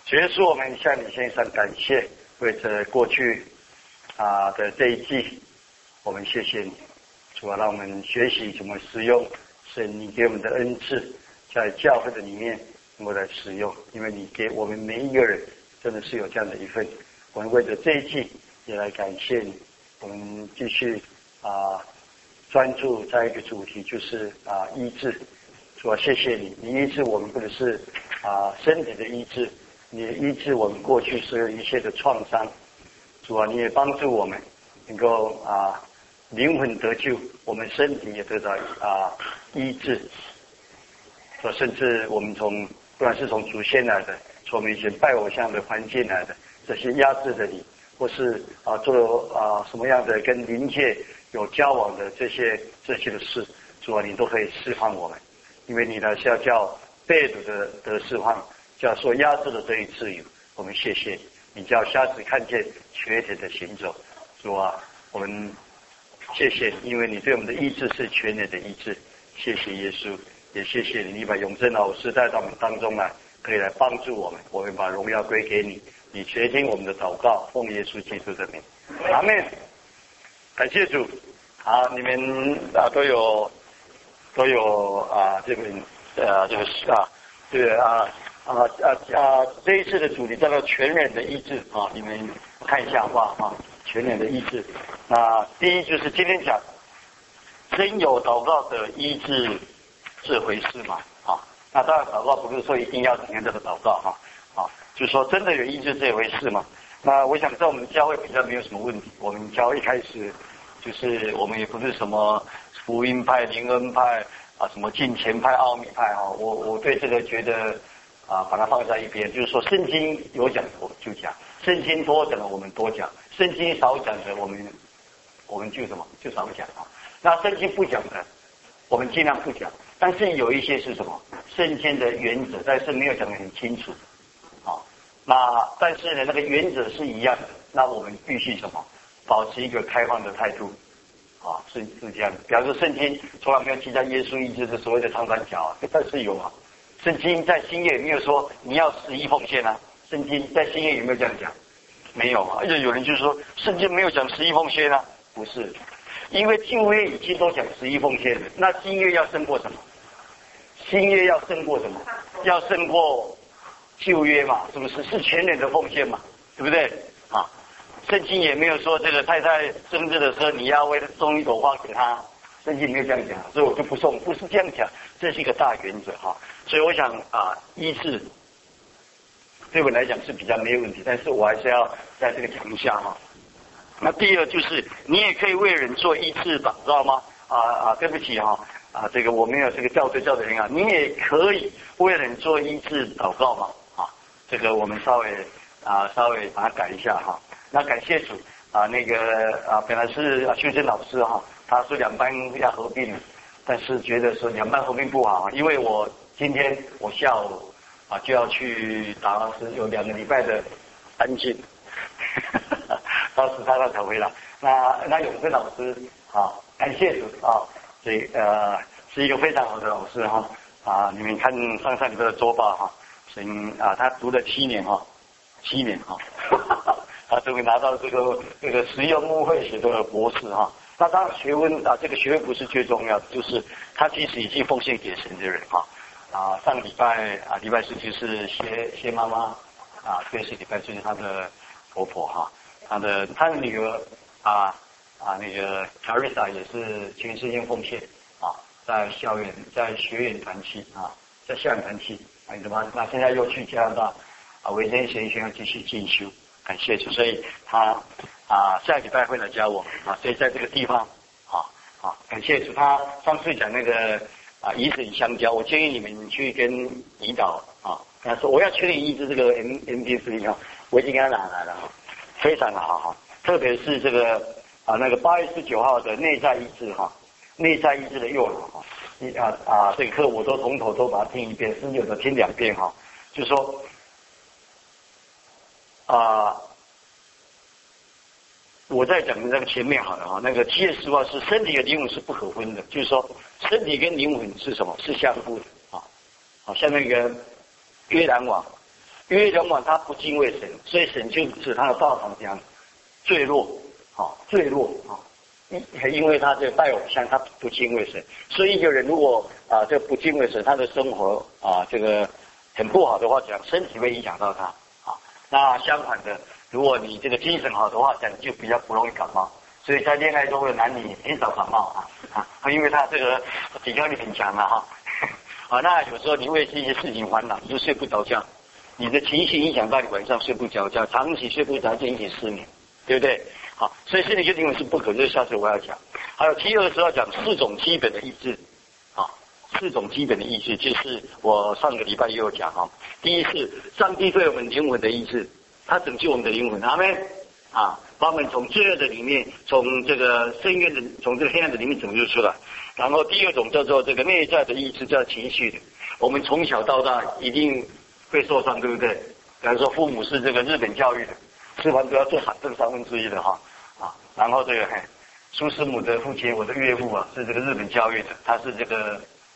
结束，我们向你献上感谢，为这过去的这一季，我们谢谢你，主啊，让我们学习怎么使用神你给我们的恩赐，在教会的里面能够来使用，因为你给我们每一个人真的是有这样的一份。我们为着这一季也来感谢你，我们继续专注在一个主题，就是医治。主啊，谢谢你，你医治我们不只是身体的医治，你也医治我们过去所有一切的创伤。主啊，你也帮助我们能够灵魂得救，我们身体也得到医治。甚至我们不管是从祖先来的，从我们以前拜偶像的环境来的，这些压制的你，或是做了什么样的跟灵界有交往的这些的事，主啊，你都可以释放我们，因为你呢是要叫被掳的得释放，叫受压制的得以自由。我们谢谢你，叫瞎子看见，瘸腿的行走。主啊，我们谢谢你，因为你对我们的医治是全人的医治。谢谢耶稣，也谢谢你，你把永贞老师带到我们当中来，可以来帮助我们。我们把荣耀归给你，你垂听我们的祷告，奉耶稣基督的名，阿们。感谢主。好，你们都有这一次的主题叫做全人的医治你们看一下好不好全人的医治。那第一就是今天讲真有祷告的医治这回事嘛那当然祷告不是说一定要怎样这个祷告就是说真的有医治这回事嘛。那我想在我们教会比较没有什么问题，我们教会一开始就是我们也不是什么福音派、灵恩派什么敬虔派、奥秘派我对这个觉得把它放在一边，就是说圣经有讲的我们就讲，圣经多讲的我们多讲，圣经少讲的我们就少讲那圣经不讲的我们尽量不讲，但是有一些是什么圣经的原则，但是没有讲得很清楚那但是呢那个原则是一样的，那我们必须什么保持一个开放的态度是这样的。比方说圣经从来没有提到耶稣医治的所谓的长短脚但是有圣经在新约有没有说你要11奉献圣经在新约有没有这样讲？没有而且有人就说圣经没有讲11奉献不是，因为旧约已经都讲11奉献了，那新约要胜过什么？新约要胜过什么？要胜过旧约嘛，是不是？是全人的奉献嘛，对不对圣经也没有说这个太太生日的时候你要为了送一朵花给她，圣经没有这样讲，所以我就不送，不是这样讲，这是一个大原则所以我想医治对我来讲是比较没有问题，但是我还是要在这个讲一下那第二就是你也可以为人做医治祷告吗？对不起这个我没有这个校对的人你也可以为人做医治祷告吗？这个我们稍微把它改一下那感谢主那个本来是修真老师他说两班要合并，但是觉得说两班合并不好因为今天我下午就要去打老师，有2个礼拜的安静到18号才回来。那永贞老师感谢主是一个非常好的老师你们看上礼拜的周报他读了7年7年他终于拿到这个实用牧会学的博士那当然学问这个学位不是最重要的，就是他其实已经奉献给神的人上礼拜礼拜4就是谢妈妈这是礼拜就是他的婆婆他的女儿那个 Carissa 也是全世界奉献在学院团契在校园团契那现在又去加拿大维珍神学院继续进修，感谢主，所以他下礼拜会来教我所以在这个地方感谢主。他上次讲那个以神相交，我建议你们去跟胰岛跟他说我要确定医治这个 MP3 我已经给他拿来了非常的好特别是这个那个8月19号的内在医治内在医治的诱导这个课我都从头都把它听一遍，甚至有的听2遍就是说我在讲的那个前面好了那个7月10号是身体和灵魂是不可分的，就是说身体跟灵魂是什么？是相互的像那个约兰王约人往他不敬畏神，所以神就使他的道场这样坠落，坠落因为他这个拜偶像，他不敬畏神，所以一个人如果这个不敬畏神，他的生活这个很不好的话讲，身体会影响到他那相反的，如果你这个精神好的话讲，就比较不容易感冒。所以在恋爱中的男女很少感冒因为他这个抵抗力很强那有时候你为这些事情烦恼，你就睡不着觉，你的情绪影响到你晚上睡不着觉，长期睡不着就引起失眠，对不对？所以心理学灵魂是不可，这下次我要讲。还有第二是要讲4种基本的意志4种基本的意志，就是我上个礼拜也有讲第一是上帝对我们灵魂的意志，他拯救我们的灵魂，阿们把我们从罪恶的里面，从这个深渊的，从这个黑暗的里面拯救出来。然后第二种叫做这个内在的意志，叫情绪的。我们从小到大一定会受伤，对不对？比方说父母是这个日本教育的，吃饭都要做正1/3的然后这个苏师母的父亲，我的岳父是这个日本教育的，他是这个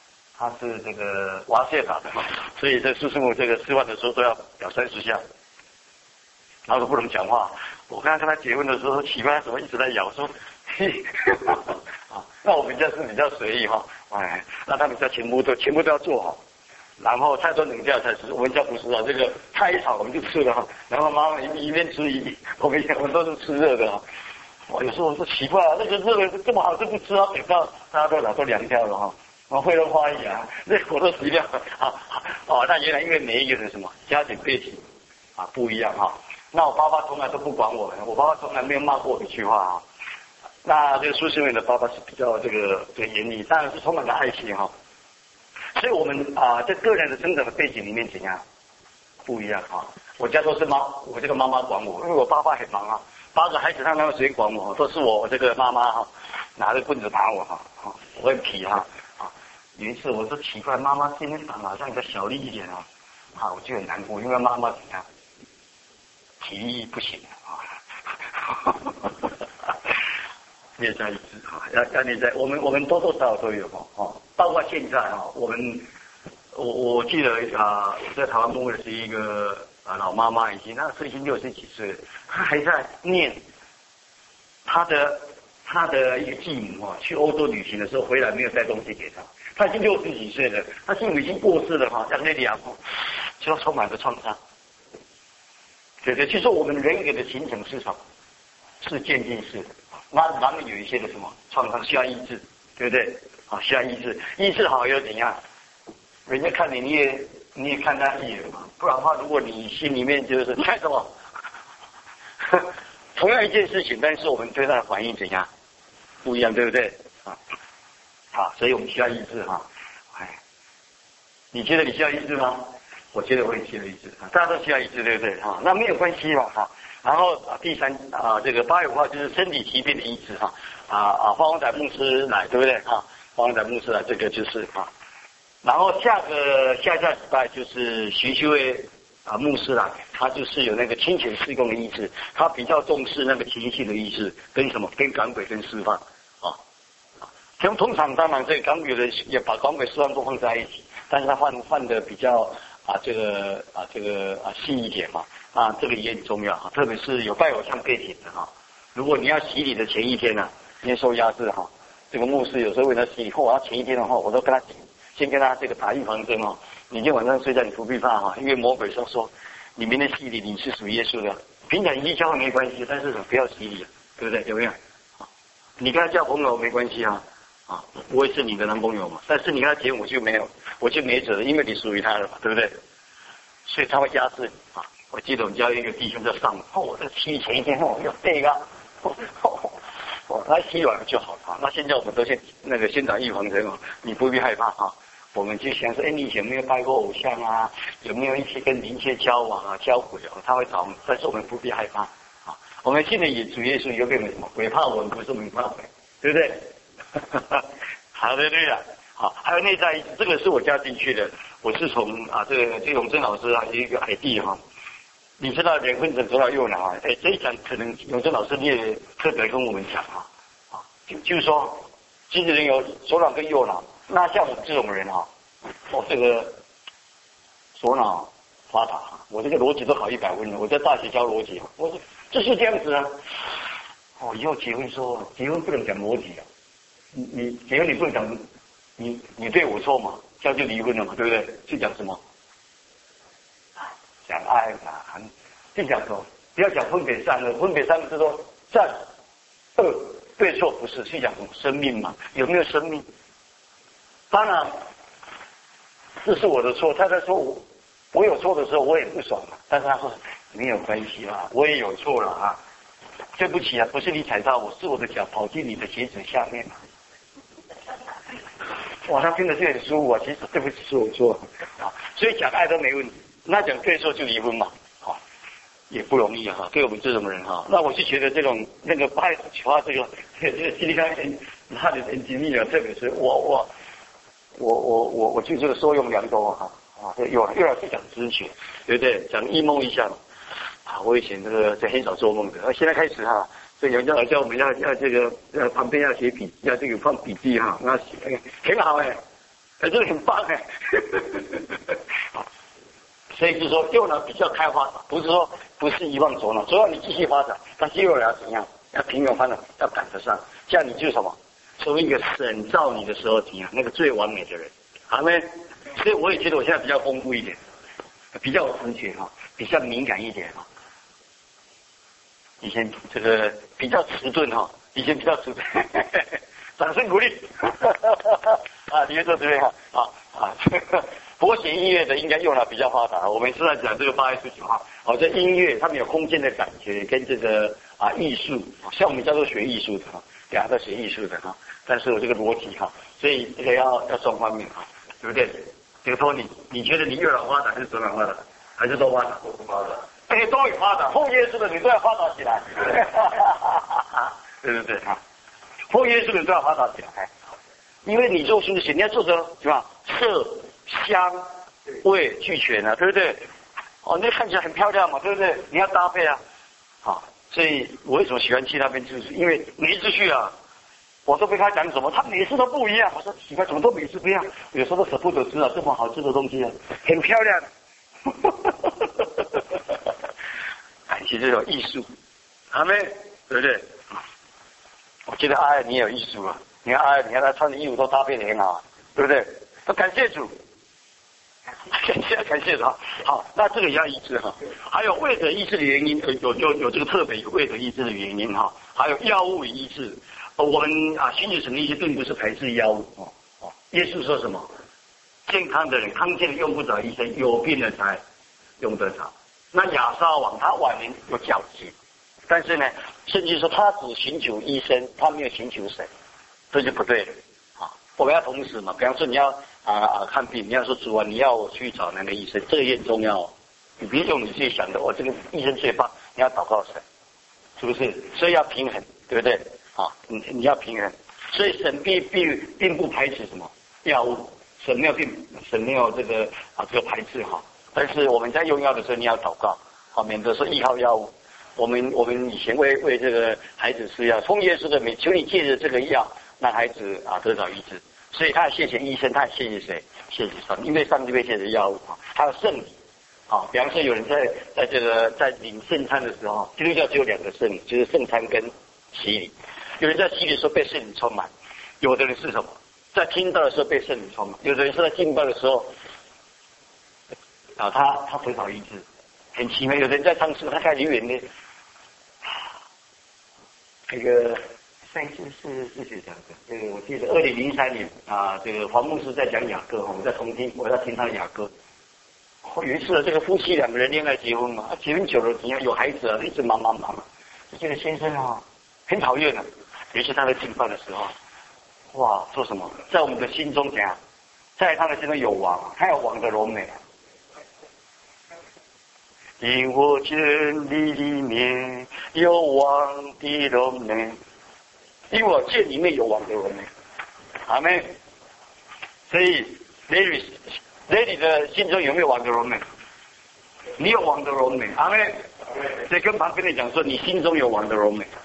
瓦谢达的所以这苏师母这个吃饭的时候都要咬30下。然后都不能讲话。我刚刚跟他结婚的时候，奇怪他怎么一直在咬，说，嘿，那我们家是比较随意那他们家全部都要做好，然后菜都冷掉才吃。我们家不是这个菜一炒我们就吃了然后妈妈一边吃我们都是吃热的我有时候我说奇怪那个热的这么好就不吃等到大家都凉掉了会人花一那我都死掉那原来因为每一个人什么家庭背景不一样那我爸爸从来都不管我们，我爸爸从来没有骂过我一句话那这个苏世伟的爸爸是比较这个严厉，当然是充满了爱心所以我们在个人的成长的背景里面怎样不一样我家都是我这个妈妈管我，因为我爸爸很忙8个孩子他没有时间管我，都是我这个妈妈拿着棍子打我我很皮有一次我说奇怪，妈妈今天长好像比较小力一点我就很难过，因为妈妈怎样体力不行内在一致要内在，我们多多少少都有包括现在我记得在台湾牧会是一个老妈妈，已经60几岁了，她还在念她的一个继母去欧洲旅行的时候回来没有带东西给她，她已经60几岁了，她继母已经过世了像那里就充满着创伤。对，其实我们人格的形成是什么？是渐进式的。那难免有一些的什么创伤需要医治，对不对？需要医治，医治好又怎样？人家看你，你也看他一眼嘛。不然的话，如果你心里面就是看什么，同样一件事情，但是我们对他的反应怎样不一样，对不对？所以我们需要医治你觉得你需要医治吗？我觉得我也需要医治大家都需要医治，对不对那没有关系然后第三这个8月5号就是身体疾病的医治方仔牧师来，对不对方仔牧师来，这个就是然后下礼拜就是徐修伟牧师来，他就是有那个清浅事工的医治，他比较重视那个情绪的医治，跟什么跟赶鬼跟释放通常当然这个赶鬼的也把赶鬼释放都放在一起，但是他换的比较这个细一点这个也很重要特别是有拜偶像背景的如果你要洗礼的前一天先受压制这个牧师有时候为他洗礼后前一天的话，我都跟他先跟他这个打预防针你今天晚上睡在你不必怕因为魔鬼说你明天洗礼你是属耶稣的，平常一教会没关系，但是不要洗礼对不对？有没有你跟他交朋友没关系不会是你的男朋友嘛，但是你跟他结婚我就没辙了，因为你属于他了嘛，对不对？所以他会压制我记得我们家有一个弟兄在上我这洗礼前一天要这个他洗完了就好了那现在我们都先打预防针你不必害怕我们就想说你以前没有拜过偶像有没有一起跟灵界交往交鬼他会找我们，但是我们不必害怕我们现在也主耶稣有没有什么鬼怕我们，不是我们怕鬼，对不对？好的，对了还有内在这个是我加进去的，我是从这个永贞老师有一个 ID 你知道人分成左脑右脑这一讲可能永贞老师你也特别跟我们讲就是说其实人有左脑跟右脑，那像我们这种人这个左脑发达，我这个逻辑都考100分了。我在大学教逻辑，我说就是这样子啊。哦，以后结婚说结婚不能讲逻辑啊，你结婚你不能讲你对我错嘛，这样就离婚了嘛，对不对？是讲什么？讲爱嘛，就讲什么？不要讲分别善恶，分别善恶是说善恶对错不是，是讲什么？生命嘛，有没有生命？当然，这是我的错。他在说我有错的时候，我也不爽嘛。但是他说没有关系啦，我也有错了啊。对不起啊，不是你踩到我，是我的脚跑进你的鞋子下面。哇，他听得是很舒服啊。其实对不起，是我错啊。所以讲爱都没问题，那讲对错就离婚嘛，啊，也不容易啊。对我们这种人哈，那我是觉得这种那个8启发这个心理学他的很精密啊，特别是我就这个受用良多哈啊，又来去讲知觉，对不对？讲一梦一象啊，我以前这个很少做梦的，现在开始哈。所以有人叫我们要这个旁边要写笔，要这个放笔记哈，那很好哎，这个很棒哎，所以就说右脑比较开发，不是遗忘左脑，左脑你继续发展，但是右脑要怎样？要平衡发展，要赶得上，这样你就什么？成为一个神造你的时候怎样？那个最完美的人，好没？所以我也觉得我现在比较丰富一点，比较有直觉哈，比较敏感一点哈。以前这个比较迟钝哈，以前比较迟钝，掌声鼓励啊！你们说对不对啊？博学音乐的应该用了比较发达。我们是在讲这个8S9哈，这音乐他们有空间的感觉，跟这个艺术，像我们叫做学艺术的哈，对啊，在学艺术的哈。但是我这个逻辑哈，所以这个要双方面哈，对不对？这个托你觉得你右脑发达还是左脑发达，还是都发达？都不发达。都有发展，奉耶稣的你都要发达起来，对对对啊，奉耶稣的你都要发达起来，因为你做修行，你要做成什么？色、香、味俱全啊，对不对？哦，那看起来很漂亮嘛，对不对？你要搭配啊，好，所以我为什么喜欢去那边，就是因为每一次去啊，我都被他讲什么，他每次都不一样。我说奇怪，怎么都每次不一样？有时候都舍不得吃啊，这么好吃的东西啊，很漂亮。感谢这种艺术，阿妹，对不对？我觉得阿爱你也有艺术啊！你看阿爱，你看他穿的衣服都搭配的很好，对不对？都感谢主，感谢主。好，那这个也要医治哈。还有为着医治的原因，有这个特别有为着医治的原因哈。还有药物与医治，我们心理神医师并不是排斥药物哦。耶稣说什么？健康的人、康健的用不着医生，有病的才用得着。那亚撒王他晚年有脚疾，但是呢，圣经说他只寻求医生，他没有寻求神，这就不对了啊！我们要同时嘛，比方说你要看病，你要说主啊，你要我去找哪个医生，这个也很重要哦。你别用你自己想的，我这个医生最棒，你要祷告神，是不是？所以要平衡，对不对？啊，你要平衡，所以神并不排斥什么药物，神没有这个排斥哈。但是我们在用药的时候，你要祷告，好，免得说依靠药物。我们以前为这个孩子吃药，奉耶稣的名，求你借着这个药，让孩子得到医治。所以他也谢谢医生，他也谢谢谁？谢谢上帝，因为上帝会借着药物还有圣礼啊。比方说有人在领圣餐的时候，基督教只有2个圣礼，就是圣餐跟洗礼。有人在洗礼的时候被圣灵充满，有的人是什么？在听到的时候被圣灵充满，有的人是在敬拜的时候。他得到医治，很奇妙。有人在唱诗，他开始远的，这个上一次是谁讲的？这个我记得2003年这个黄牧师在讲雅歌，我们在重听，我在听他的雅歌。有一次这个夫妻2个人恋爱结婚嘛，结婚久了怎样？有孩子一直忙，这个先生很讨厌的。有一次他在敬拜的时候，哇，说什么？在我们的心中怎样？在他的心中有王，他有王的荣美。因我见你里面有王的荣美，因我见里面有王的荣美，阿妹。所以 Lady 的心中有没有王的荣美？你有王的荣美，阿妹。所以跟旁边的讲说，你心中有王的荣美。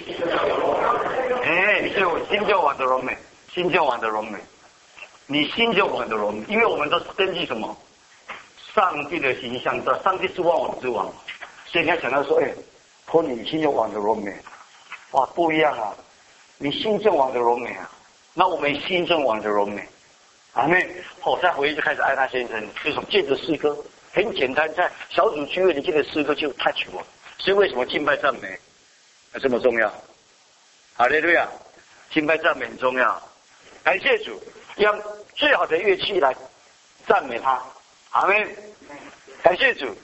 你就心就王的荣美，心就王的荣美，你心就王的荣美，因为我们都是根据什么？ 上帝的形象，上帝是万王之王，所以你要想到说，托你信任王的荣美，哇，不一样啊！你信任王的荣美啊，那我们信任王的荣美，阿妹，再回去就开始爱他先生，就是借着诗歌，很简单，在小组聚会里这个诗歌就 touch 我，所以为什么敬拜赞美这么重要？哈利路亚，敬拜赞美很重要，感谢主，用最好的乐器来赞美他，阿妹，感谢主。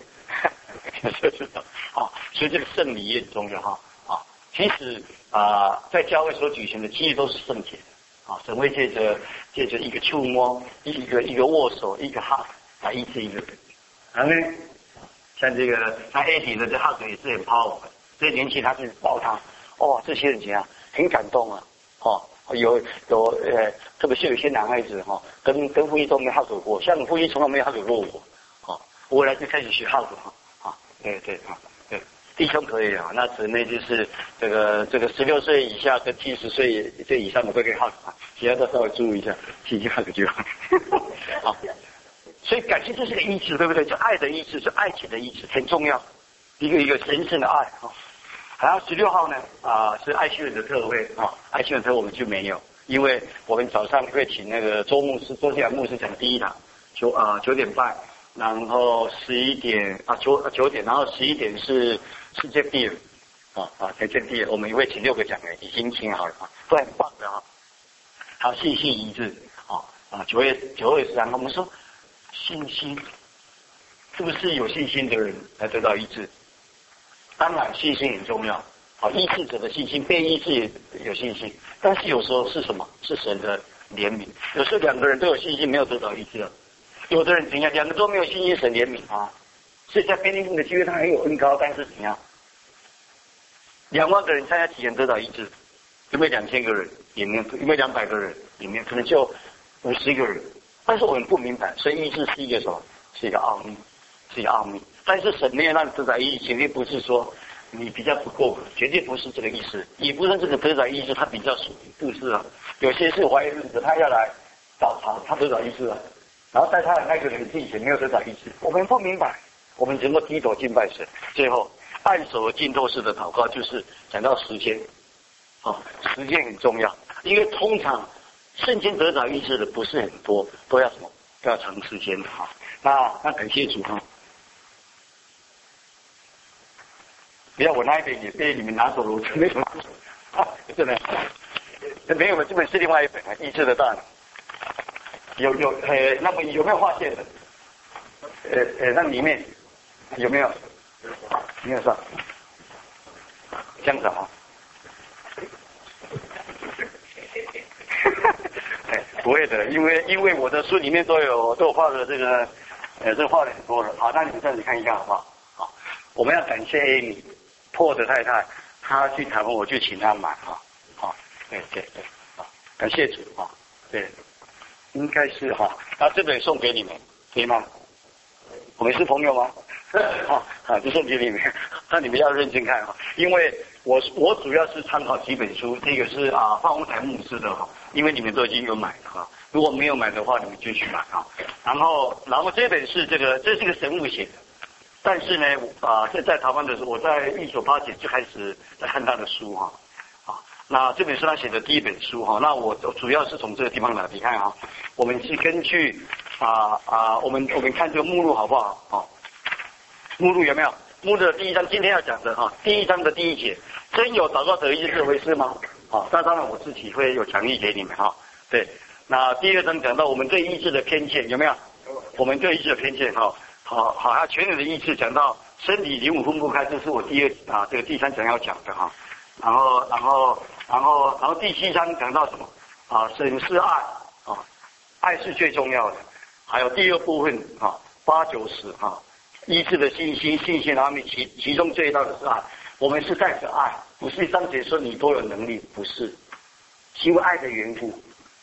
所以这个圣礼也很重要哈。其实在教会所举行的，其实都是圣洁的。神会借着一个触摸，一个握手，一个 hug 来医治一个人。然后呢，像这个他 Eddie 的这 hug 也是很 power 的，这年轻他去抱他，这些人怎样，很感动啊。有特别是有些男孩子跟夫妻都没 hug 过，像夫妻从来没有 hug 过我。我来就开始学 hug 对，弟兄可以啊，那姊妹就是这个16岁以下跟70岁这以上的都可以 hug 其他都稍微注意一下，轻轻 hug 就好。所以感情这是个医治，对不对？就爱的医治，就爱情的医治，很重要，一个神圣的爱然后16号呢是爱心人的特会爱心人特会我们就没有，因为我们早上会请那个周继良牧师讲第一堂，9点半。然后11点9点，然后11点是世界第二世界第二，我们也会请6个讲员，已经请好了都很棒的好，信心一致9月13号，我们说信心是不是有信心的人才得到医治？当然信心很重要医治者的信心，被医治也有信心，但是有时候是什么？是神的怜悯，有时候2个人都有信心，没有得到医治了。有的人怎样，2个都没有信心，神怜悯所以在便利店的机会他很有恩高，但是怎样？2万个人参加体验得到医治，有没有2000个人？里面有没有200个人？里面可能就50个人。但是我们不明白，所以医治是一个什么？是一个奥秘，是一个奥秘。但是神没有让你得到医治，绝对不是说你比较不够格，绝对不是这个意思，也不是这个得到医治他比较属灵，不是啊。有些是怀孕的，他要来找他得到医治了。然后在他的那个人之前没有得到医治，我们不明白，我们只能够低头敬拜神。最后按手浸透式的祷告，就是讲到时间，时间很重要，因为通常瞬间得到医治的不是很多，都要什么？都要长时间的那感谢主不要我那一本也被你们拿走了，我真没什么真的没有了，这本是另外一本医治的大脑。那么有没有划线的？那里面有没有？没有上，这样子不会的，因为我的书里面都有画的这个，这画的很多了。好，那你们这样子看一下好不好？好，我们要感谢 Amy 破的太太，她去台湾，我就请她买对，感谢主对。应该是这本送给你们，可以吗？我们是朋友吗？就送给你们，那你们要认真看因为我主要是参考几本书，这个是放乌台牧师的因为你们都已经有买了如果没有买的话，你们就去买然后这本是这是一个神父写的，但是呢现在台湾的时候，我在1987就开始在看他的书那这本是他写的第一本书那我主要是从这个地方来，你看我们是根据我们看这个目录好不好目录有没有？目录的第1章今天要讲的第1章的第1节，真有祷告得医治这回事吗？那当然我自己会有讲义给你们对。那第2章讲到我们对医治的偏见有没有？我们对医治的偏见还有全人的医治，讲到身体灵魂分不开，这是我这个第3章要讲的然后第7章讲到什么神是爱爱是最重要的。还有第2部分8、9、10医治的信心方面，其中最大的是爱。我们是带着爱，不是张姐说你多有能力，不是，是因为爱的缘故，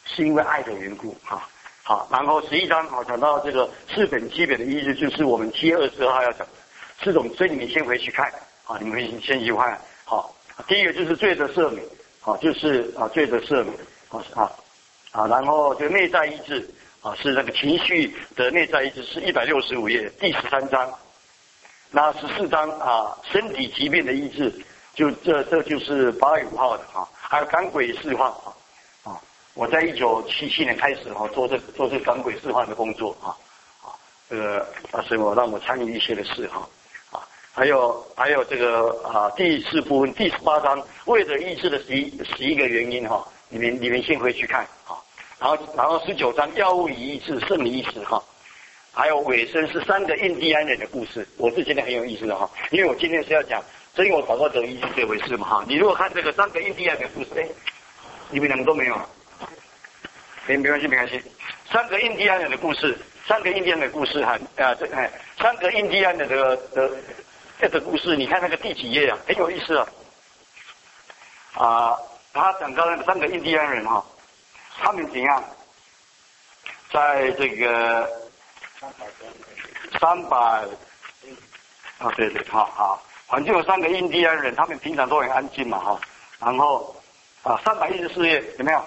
然后11章讲到这个4本基本的医治，就是我们7月22号要讲4种，所以你们先回去看你们会先去看第一个就是罪的赦免罪的赦免然后就内在医治是那个情绪的内在意志，是165页第13章。那14章身体疾病的医治，这就是8月5号的还有赶鬼释放我在1977年开始做这赶鬼释放的工作所以让我参与一些的事还有这个第4部分第18章为了医治的11个原因你们先回去看然后19章药物与医治圣灵医治还有尾声是3个印第安人的故事，我是觉得很有意思的因为我今天是要讲真有祷告者医治这回事嘛你如果看这个3个印第安人的故事，你们两个都没有没关系3个印第安人的故事，3个印第安的故事3个印第安的这个故事，你看那个第几页很有意思他讲到那个3个印第安人他们怎样在这个300对反正有3个印第安人，他们平常都很安静嘛然后314页有没有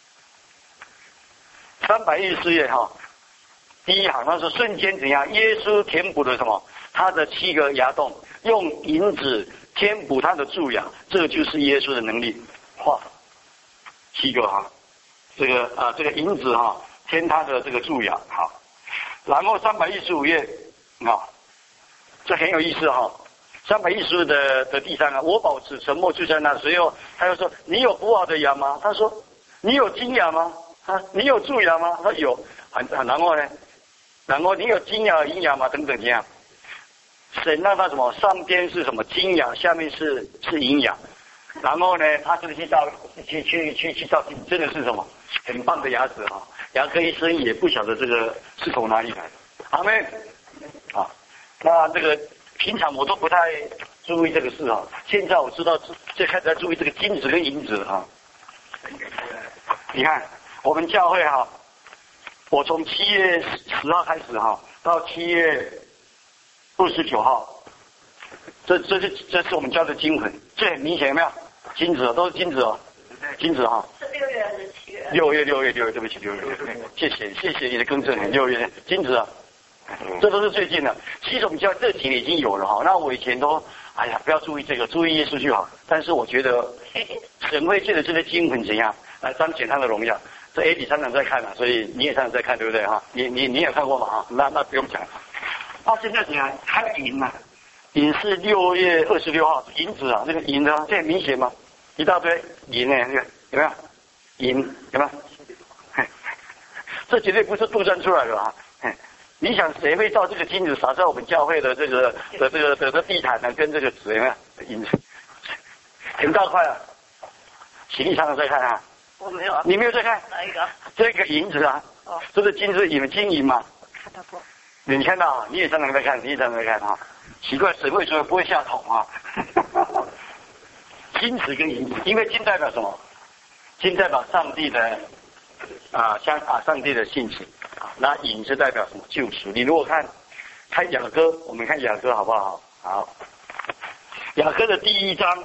？314页第一行他说瞬间怎样？耶稣填补了什么？他的7个牙洞，用银子填补他的蛀牙，这就是耶稣的能力。7个这个银子填他的这个蛀牙然后315页这很有意思315的第3我保持沉默就在那随后他又说你有不好的牙吗？他说你有金牙吗？你有蛀牙吗？他说有然后呢？然后你有金牙银牙吗？等等这样神让他什么上边是什么金牙，下面是银牙，然后呢他就去照真的是什么很棒的牙齿牙科医生也不晓得这个是从哪里来的阿们那这个平常我都不太注意这个事现在我知道最开始在注意这个金子跟银子你看我们教会我从7月10号开始到7月29号，这是我们教的经文，这很明显有没有？金子都是金子金子是6月还是7月 ？6月，对不起6月，谢谢你的更正，6月金子这都是最近的。其实我们教这几年已经有了那我以前都不要注意这个，注意耶稣就好。但是我觉得神会借着这些经文怎样来彰显他的荣耀。这 AD 常常在看所以你也常常在看，对不对你也看过嘛那不用讲。现在怎样？还有银银是6月26号银子这个银这很明显吗？一大堆银有没有？银有没有？这绝对不是杜撰出来的你想谁会照这个金子撒在我们教会的这个地毯跟这个纸有没有？银子很大块请你常常在看我没有你没有在看？ 哪一个？ 这个银子这是金子金银嘛？ 看到过。 你看到你也常常在看，奇怪，神会说不会下桶金子跟银子，因为金代表什么？金代表上帝的上帝的性情那银是代表什么？救赎。你如果看雅歌，我们看雅歌好不好？好，雅歌的第1章，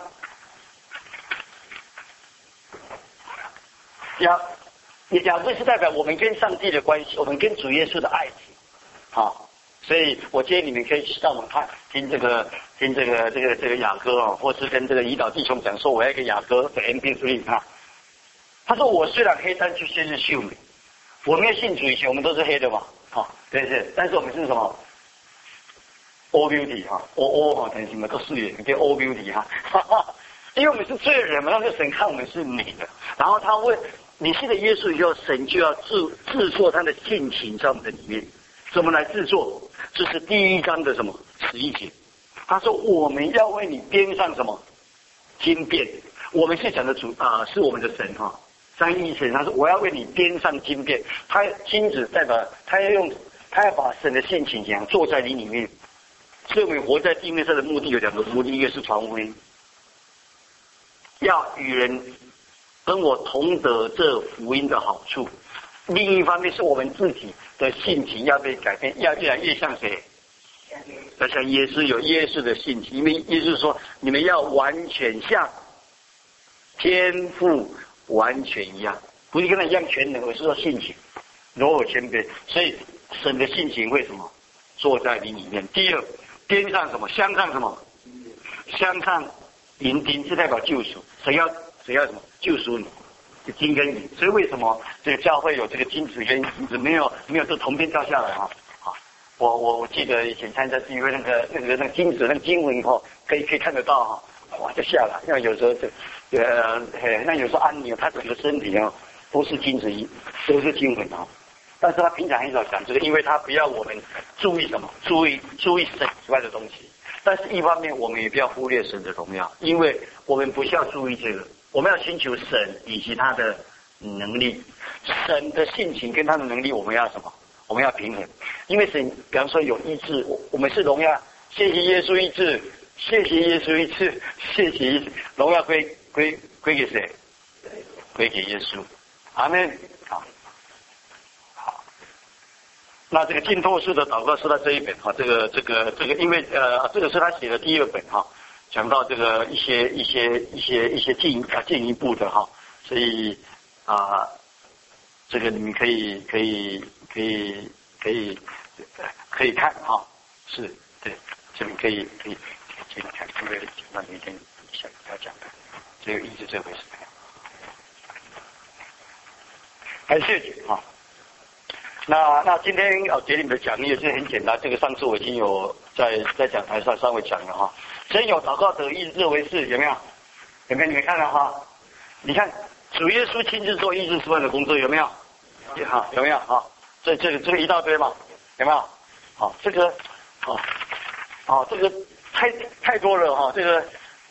雅歌是代表我们跟上帝的关系，我们跟主耶稣的爱情。所以我建议你们可以上网看听这个雅歌或是跟这个胰岛弟兄讲说我要一个雅歌的 MP3 他说我虽然黑，但却是秀美。我没有信主以前我们都是黑的嘛对，但是我们是什么 all beauty all 等于什么都是也叫 all beauty 因为我们是罪人嘛，让这神看我们是美的，然后他问你信了耶稣以后，神就要制作他的性情在我们的里面。怎么来制作？这是第1章的什么11节？他说我们要为你编上什么金变？我们是讲的主是我们的神三一神。他说我要为你编上金变。他金子代表他要把神的性情讲做在你里面。所以我们活在地面上的目的有2个目的，一个是传福音，要与人跟我同得这福音的好处。另一方面是我们自己的性情要被改变，要越来越像谁？要像耶稣，有耶稣的性情。因为耶稣说你们要完全像天父完全一样，不是跟他一样全能，而是说性情。 柔和谦卑，所以神的性情会什么坐在你里面。第二，边上什么镶上什么镶上银钉，是代表救赎，谁要什么救赎你？金跟银，所以为什么这个教会有这个金子跟银子，没有这铜片掉下来啊？我记得以前参加聚会，那个金子那个经文可以看得到哇就下来。那有时候那有时候安妮她整个身体都是金子都是经文但是他平常很少讲这个，因为他不要我们注意什么，注意神以外的东西。但是一方面我们也不要忽略神的荣耀，因为我们不需要注意这个，我们要寻求神以及他的能力，神的性情跟他的能力，我们要什么？我们要平衡，因为神，比方说有医治，我们是荣耀，谢谢耶稣医治，谢谢耶稣医治，谢谢医治，荣耀归给谁？归给耶稣。阿们。好，那这个浸透式的祷告是他这一本这个，因为这个是他写的第二本讲到这个一些进一步的所以这个你们可以看是对，这里可以看，因为那明天想要讲的，只有意志这回事。感谢主那今天给你们的讲义也是很简单，这个上次我已经有在讲台上稍微讲了真有祷告得医治为事，有没有？你们看了你看主耶稣亲自做医治示范的工作，有没有？有没有这个一大堆嘛，有没有？这个这个太多了这个。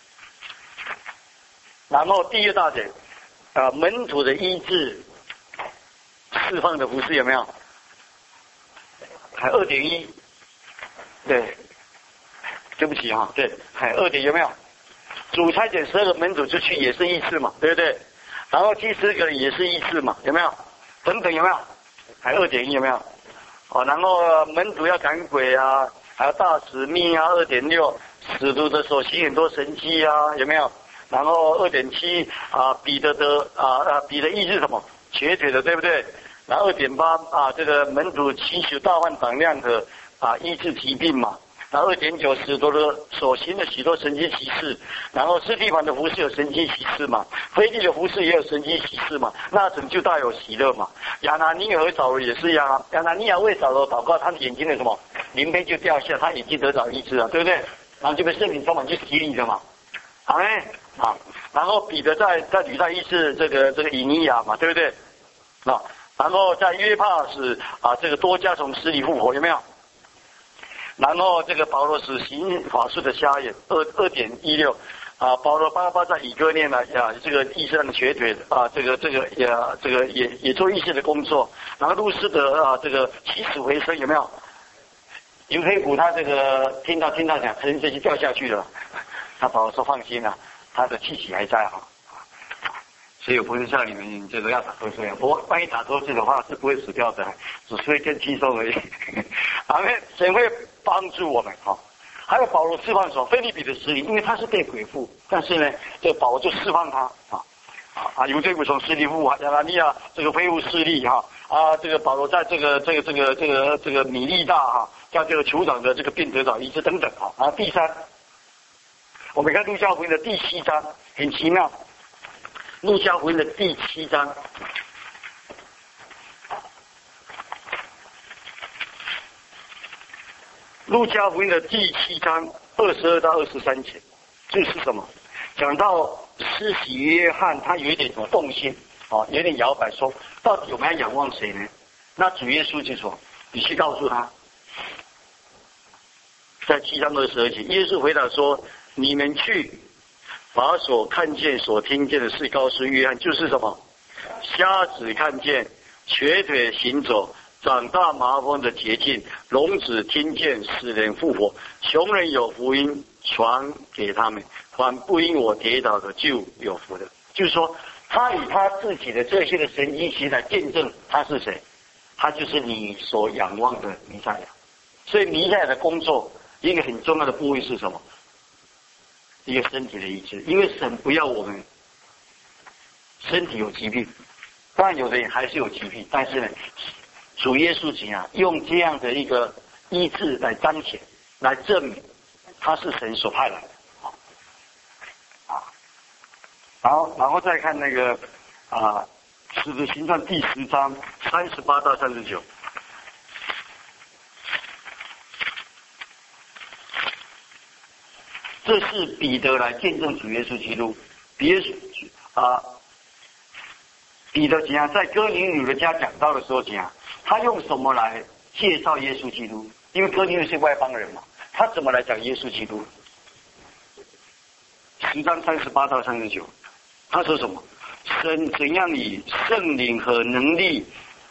然后第二大点门徒的医治释放的服事有没有？还2.1，对，对不起对，还2点有没有？主差遣12个门徒出去也是医治嘛，对不对？然后70个也是医治嘛，有没有？等等有没有？还2.1有没有？然后门徒要赶鬼还有大使命2.6，使徒的手行很多神迹有没有？然后2.7彼得医治什么？瘸腿的，对不对？然后2.8这个门徒祈求大患胆量和医治疾病嘛。然后2.9使徒的所行的许多神迹奇事，然后司提反的服事有神迹奇事嘛，腓利的服事也有神迹奇事嘛，那拯救大有喜乐嘛。亚拿尼亚和扫罗也是一样亚拿尼亚为扫罗祷告，他的眼睛的什么灵杯就掉下，他眼睛得到医治对不对？然后就被圣灵充满，就洗礼了嘛。然后彼得在吕大医治这个以尼亚嘛，对不对？然后在约帕使这个多加从死里复活，有没有？然后这个保罗使行法术的瞎眼2.16保罗巴在以哥念这个医治的瘸腿这个也做医治的工作。然后路斯的这个起死回生，有没有？银黑谷他这个听到讲可能这些掉下去了，他保罗说放心他的气息还在所以我不是像你们这个要打瞌睡不过万一打瞌睡的话是不会死掉的，只是会更轻松而已。神会帮助我们还有保罗释放腓立比的使女，因为他是被鬼附，但是呢这个保罗就释放他有这股从势力复活，亚拿尼亚这个恢复势力这个保罗在这个米利大叫这个酋长的这个便得到医治等等第三，我们看路加福音的第7章，很奇妙。路加福音的第7章，路加福音的第7章22到23节，这是什么？讲到施洗约翰，他有一点什么动心有点摇摆，说到底我们要仰望谁呢？那主耶稣就说：“你去告诉他。”在7章22节，耶稣回答说：“你们去。”把所看见、所听见的事告诉约翰，就是什么？瞎子看见，瘸腿行走，长大麻风的洁净，聋子听见，死人复活，穷人有福音传给他们，凡不因我跌倒的就有福的。就是说，他以他自己的这些的神迹奇来见证他是谁，他就是你所仰望的弥赛亚。所以弥赛亚的工作一个很重要的部位是什么？一个身体的医治，因为神不要我们身体有疾病，当然有的人还是有疾病，但是呢， 主耶稣怎样用这样的一个医治来彰显，来证明他是神所派来的然后再看那个使徒行传第10章38到39。这是彼得来见证主耶稣基督。彼得怎样在哥尼流的家讲道的时候怎样，他用什么来介绍耶稣基督？因为哥尼流是外邦人嘛，他怎么来讲耶稣基督？10章38到39，他说什么？神怎样以圣灵和能力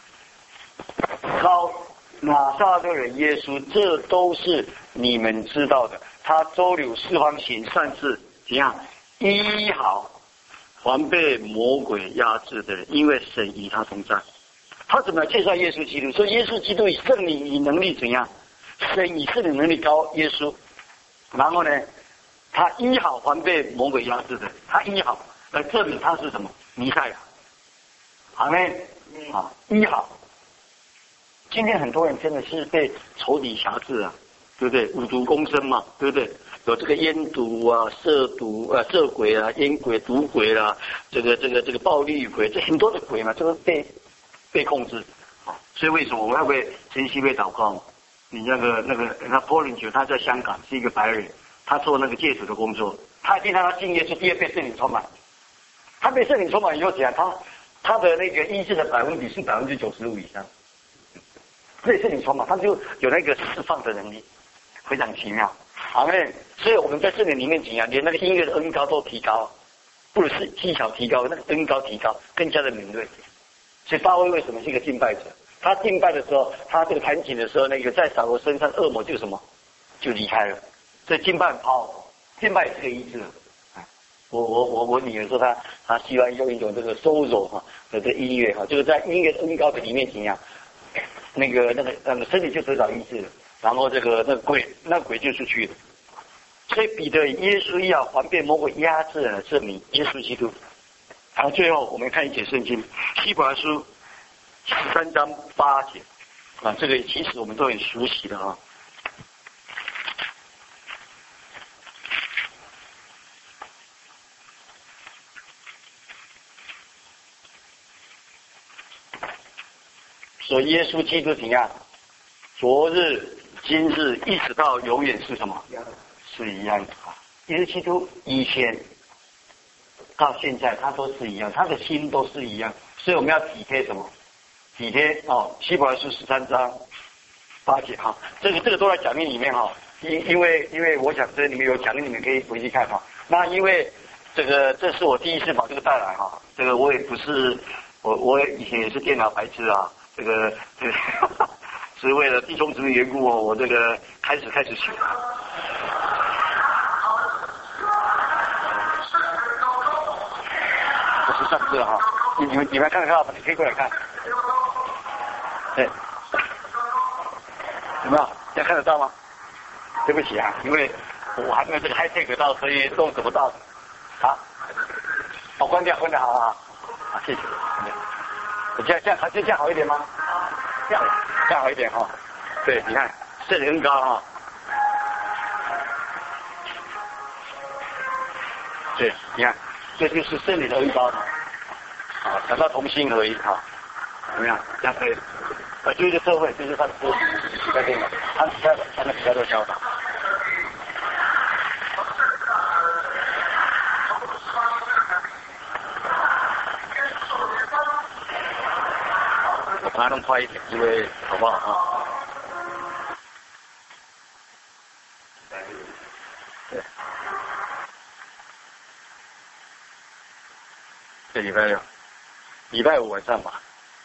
高拿撒勒人耶稣，这都是你们知道的。他周流四方行善事，怎样医好凡被魔鬼压制的人，因为神与他同在。他怎么来介绍耶稣基督？说耶稣基督以圣灵以能力怎样？神以圣灵能力高耶稣，然后呢，他医好凡被魔鬼压制的，他医好来证明他是什么弥赛亚。阿们医好。今天很多人真的是被仇敌辖制啊，对不对？五毒共生嘛，对不对？有这个烟毒啊、色毒啊、色鬼啊、烟鬼、毒鬼啦、这个暴力鬼，这很多的鬼嘛，这个被控制。所以为什么我们要为晨曦会祷告？你那波林九他在香港是一个白人，他做那个戒毒的工作，他听到他信耶稣，第二被圣灵充满，他被圣灵充满以后讲他的那个医治的百分比是95%以上。被圣灵充满，他就有那个释放的能力，非常奇妙。阿们。所以我们在圣灵里面怎样，连那个音乐的恩高都提高，不只是技巧提高，那个恩高提高，更加的敏锐。所以大卫为什么是一个敬拜者？他敬拜的时候，他这个弹琴的时候，那个在扫罗身上恶魔就什么就离开了。所以敬拜很powerful，敬拜也是个医治。我女儿说她希望用一种这个收柔的这音乐就是在音乐的恩高的里面怎样。那个身体就得到医治了，然后那鬼就出去了。所以彼得耶稣要还被魔鬼压制了，证明耶稣基督。然后最后我们看一节圣经，希伯来书13章8节这个其实我们都很熟悉的说耶稣基督怎样？昨日、今日一直到永远是什么？是一样的耶稣基督以前到现在他都是一样，他的心都是一样，所以我们要体贴什么？体贴希伯来书13章8节这个都在讲义里面因为我想这里面有讲义，你们可以回去看那因为这是我第一次把这个带来这个我也不是我以前也是电脑白痴这个是为了弟兄姊妹缘故我这个开始学。我是上次你们看你可以过来看。对，有没有？现在看得到吗？对不起因为我还没有这个 high tech 到，所以弄不到。关掉好谢谢。这样好一点吗？这样好一点对，你看圣灵恩高对，你看这就是圣灵的恩高讲到同心合一怎么样？这样可以。就是社会，就是他的思想在这个，他的比较多教导。我把它弄快一点，因为好不好对。这礼拜五晚上吧。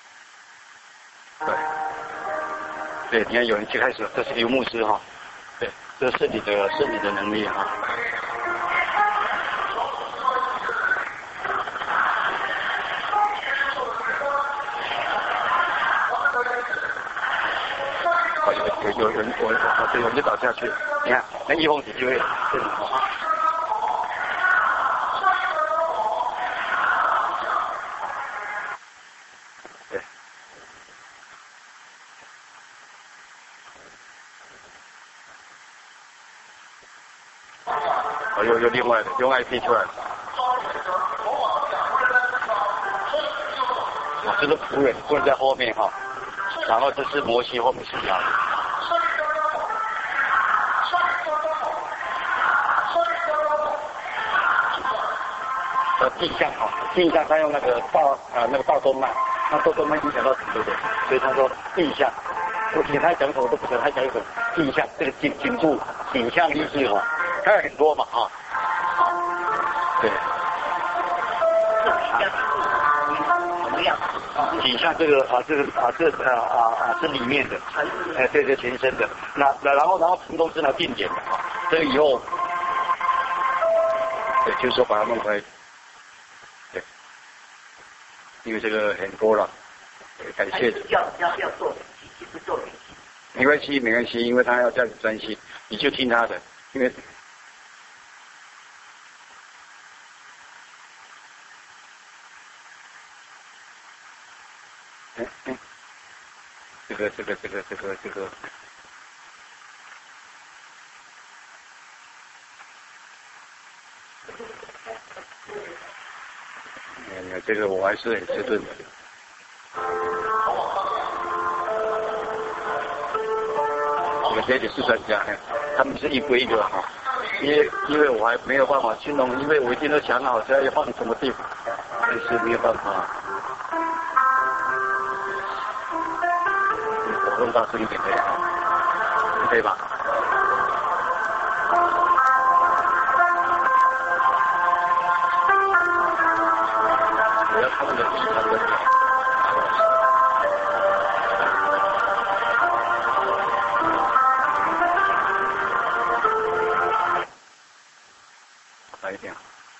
对，你看有人就开始，这是刘牧师对，这是你的能力有人我就倒下去，你看那一红体就会这里对， 另外飞出来了。这是仆人在后面哈，然后这是摩西后面是他。地象哈，地象他用那个大动脉，那动脉影响到对不对？所以他说地象。我听他讲什么都不知道，他讲一种地象，这个颈部颈项医治哈，还有很多嘛哈。对。 怎么样？ 颈项这个是里面的，对，全身的。然后成功是那定点的啊，这个以后，对，就是说把它弄开，对，因为这个很多了，感谢。 要做。 没关系，因为他要这样专心，你就听他的，因为这个，这个我还是很迟钝的。这里是专家，他们是一个一个哈，因为我还没有办法去弄，因为我已经都想好要放什么地方，但是没有办法。我弄大声一点可以啊，可以吧？我要他们的地方的。一点，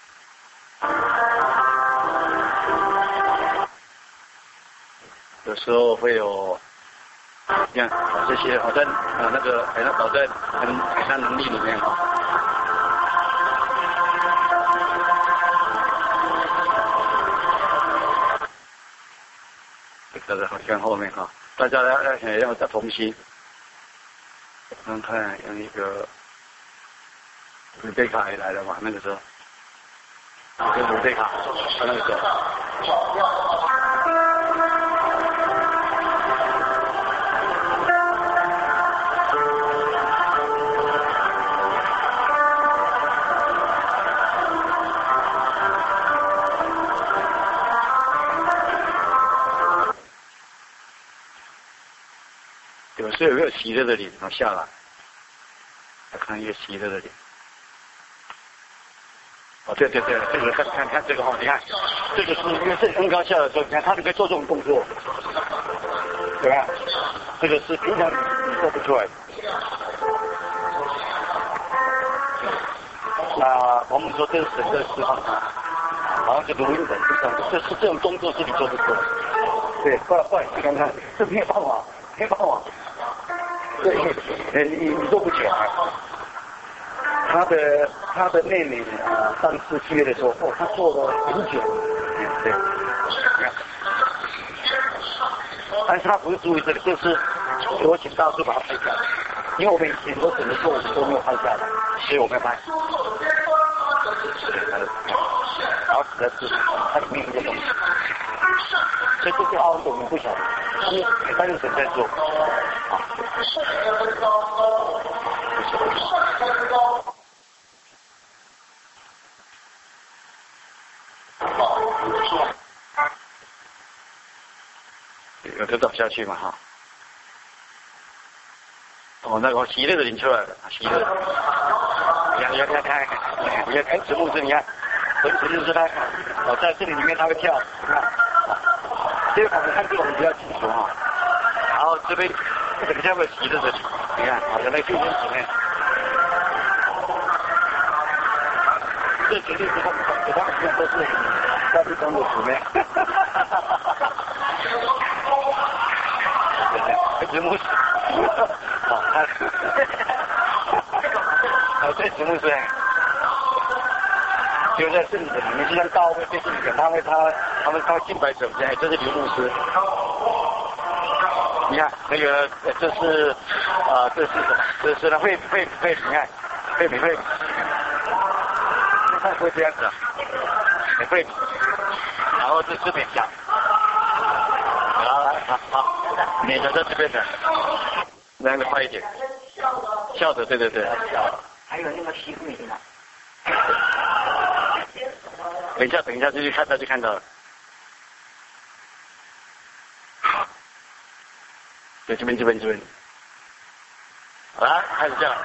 有时候会有，你看这些好在那个搞在海上能力里面哈。这个好像后面哈，大家要同心，看用一个。鲁贝卡也来了嘛？那个时候，跟鲁贝卡，他那个时候，有时候有没有喜乐的脸下来？来看一个喜乐的脸。哦，对，这个看这个哈，你看，这个是因为这恩高下的时候，你看他就可以做这种动作，对吧？这个是平常你做不出来的。那我们说这是神的释放，好像是如印本释放，这种动作是你做不出来。对，快，你看看，这没有办法，对，你做不起来。他的妹妹上次7月的时候，他做了很久，对，但是他不是注意这个，就是我请大叔把它拍下来，因为我们以前都整个做都没有拍下来，所以我没有拍。然后实在是它里面有些东西，所以这些凹我们不晓得，但是神在做啊。有的倒下去嘛哈。哦，那个喜乐的领出来了，喜乐。你要看，你要看子木是，你看，子木是他，在这里面他会跳，你看，这个我们看这个我们比较清楚哈。然后这边这个叫做喜乐的，你看，好像那个弟兄姊妹，这绝对是他们都是在地中的姊妹。子木是，对子木是，就在这里的里面，就像大会对这里的，他们敬拜者，这是刘牧师。你看那个，这是这是什么？这是呢会，你看会。 他不会这样子啊，也会，然后这边讲，好来，好，你的在这边的，那个快一点，笑着，对， 还有那个西贵的呢。 等一下就看到了，对，这边，好来，开始笑。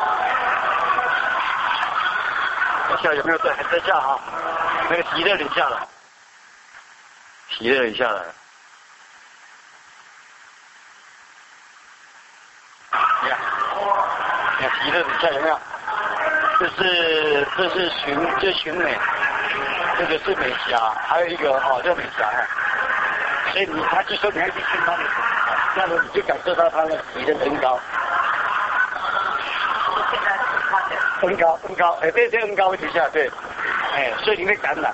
笑有没有在？还在笑哈？那个喜乐你下来，喜乐你下来。你看喜乐你下有没有？这是寻美，这个是美霞，还有一个叫美霞哈。所以他就说你要去看他的，这样子你就感受到他的喜的恩高。恩高，哎，对，这恩高会底下，对，哎，所以你会感染。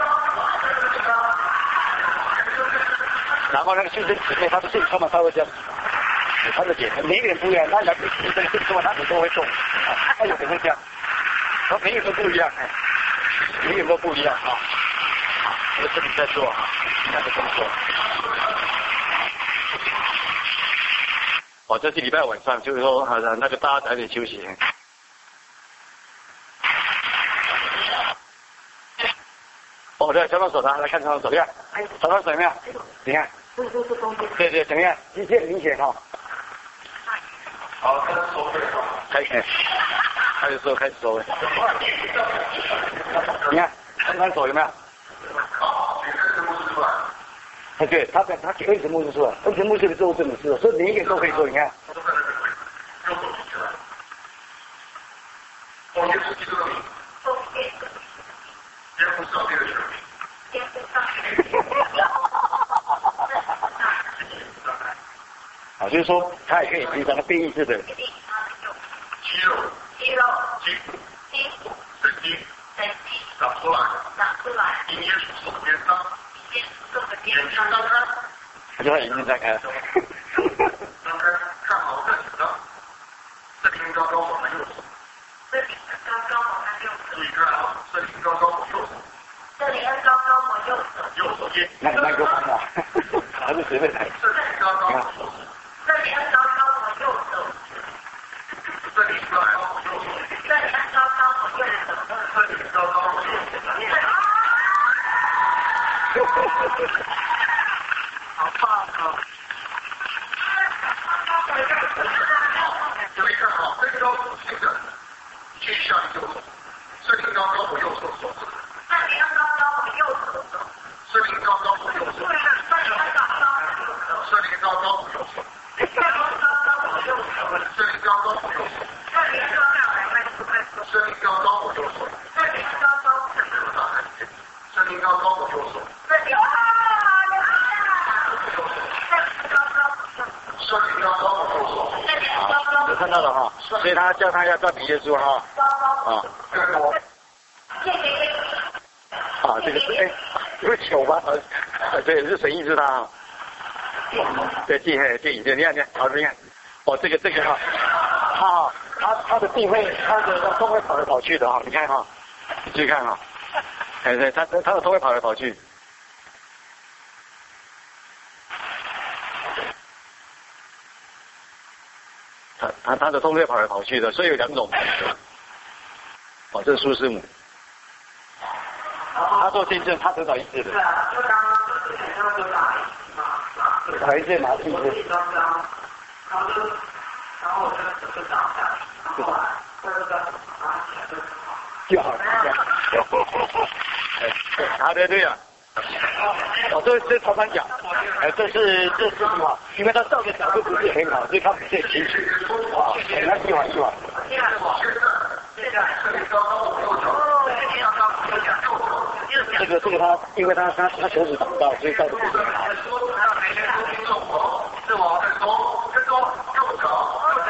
然后那个修真姊妹，他的性充满，他会这样，他的姐，每个人不一样，他来不及这个性充满，他都会动，他有可能这样，他每个人都不一样，哎，每个人都不一样啊。我这里在做，看着怎么做。这是礼拜晚上，就是说那个大家早点休息。对，小帮手来看小帮手，对吧？小帮手怎么样？你看，对，怎么样？机械明显哈。好，开始收尾。你看，看手有没有？对，他恩慈牧师说，恩慈牧师的做这种事，所以每一个人都可以做，你看。就是说他也可以平常的变异式的肌肉、筋骨、神经长出来，阴间属手边上，眼睛张开， 他就把眼睛张开， 张开看好这几张，这里高高往右手，注意看啊，这里高高往右手，右手边， 那个放啊，还是随便来， 这里高高往右手。这里高高往右手，好棒啊！注意看好，这个高手轻的，去向右手，这里高高往右手手，这里高高往右手，这里高高往右手。这里高高往右手，这里高高往右手，这里高高往右手， 有看到了哈，所以他叫他要照比耶稣哈，这个是因为球吧，对，是神意是他，对，你看，好，你看。这个哈，他的地会，他的都会跑来跑去的哈，你看哈，你注意看哈，对，他的都会跑来跑去，他的都会跑来跑去的，所以有两种，这是苏师母，他做见证，他得到一次的，还是拿去的。然后就打下，就好对啊，这常常讲，这是什么？因为他照的角度不是很好，所以他不是很清楚，很难计划。这个他，因为他手指长不到，所以照的不是很好。是我跟左，右脚。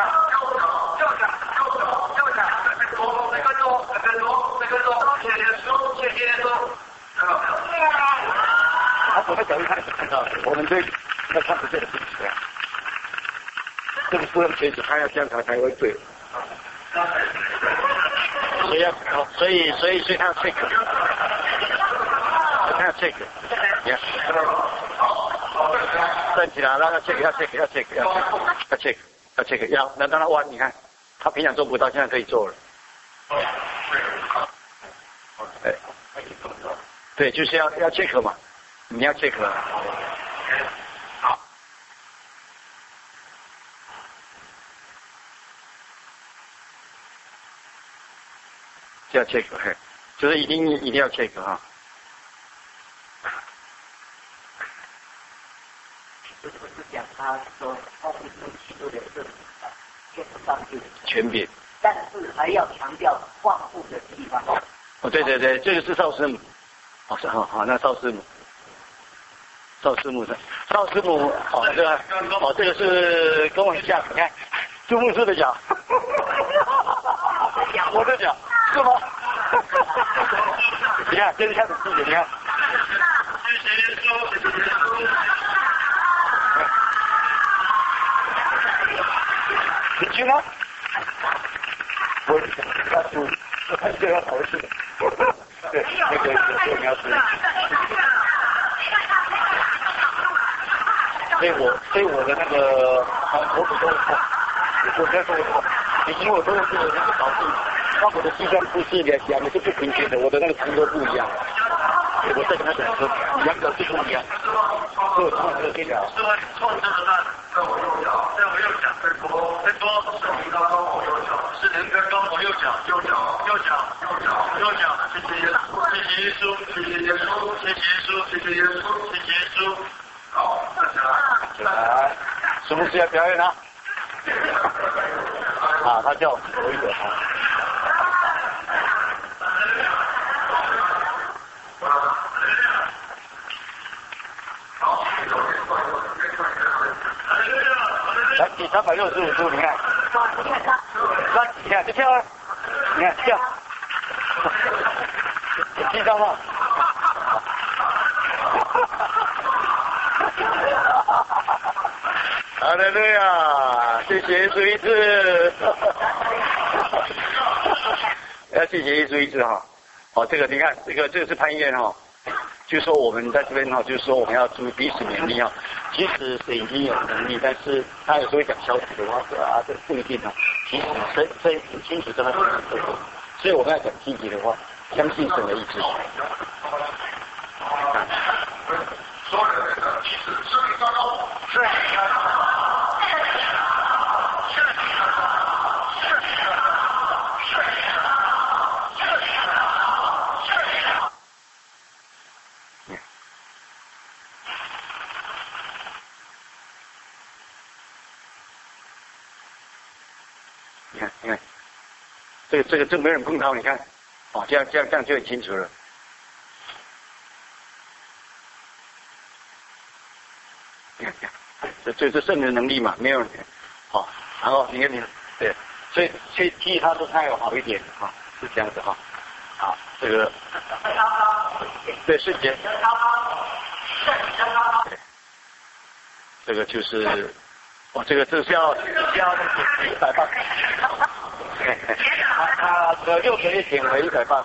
他从那角度看是看到的，我们这要看不见的事情，这个不能学习，他要这样才会对。所所以他要 check， 他要 check， 你看，站起来，让他 check， 要 check， 要让他弯，你看，他平常做不到，现在可以做了。对，就是要 check 嘛，你要 check 了。要 check， 就是一定要 check 哈。 就是讲他说他是基督的是天上去权柄， 但是还要强调放护的地方。 哦，对，这个是少师母。哦，是好，那少师母，哦，这个是跟我一样，你看，朱牧师的脚，我的脚。是吗？你看，这是开始记的，你看。你去吗？我看这个好吃的。对，那个你要吃。所以我的那个头骨都痛，我在说以前我都是那个导致。那我的膝盖不是两个是不平均的，我的那个长度不一样。我再跟他讲说，两个是不一样。所以我创这个条。创这个呢，在我右脚，再多，是人跟我右脚，谢谢耶稣。好，起来。什么时要表演呢？啊，他叫我一个啊。来，第365度，你看，你看，就跳啊，你看跳，记到吗？好的，对呀，谢谢耶稣一次，要谢谢耶稣一次哈。哦，这个你看，这个是攀岩哈。就说我们在这边哈，就是说我们要注意彼此勉励哈。即使是已经有能力，但是他有时候会讲消极的话，这不一定哈。其实这清楚这个，所以我们要讲积极的话，相信神的意志。所有人的意志，生命当中是。你看，这没人碰到，你看，哦，这样就很清楚了。你看，这圣人能力嘛，没有人，好，然后你看，对，所以替他都还有好一点哈，是这样子哈，好，这个，对，瞬间，这个就是。哦，这是要100磅，他6个月减回100磅，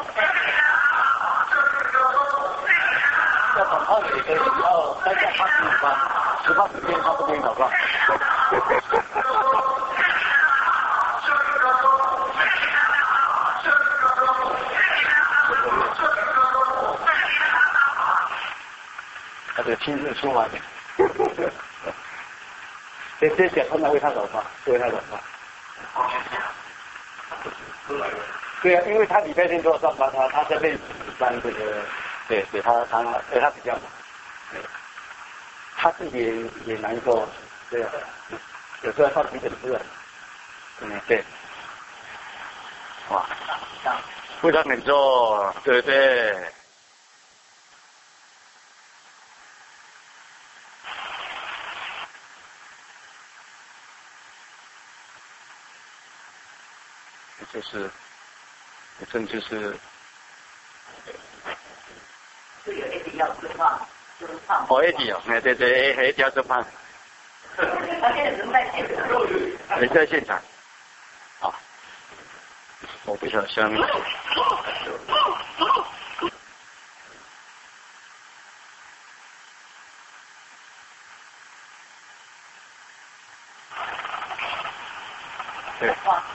要长胖也可以，要3下85磅，10磅时间他不给你祷告。他这个亲自出马的。这讲他们为他祷告，为他祷告。对啊，因为他礼拜天都要上班，他这边班这个，对他比较忙，他自己也难受，对啊，有时候上急诊室，对，哇，负担很重，对不对？真就是。 这个一定要吃饭，吃饭。 哦，一定要，对，一定要吃饭。 他现在人在现场。 人在现场，啊。 我不晓得下面。对。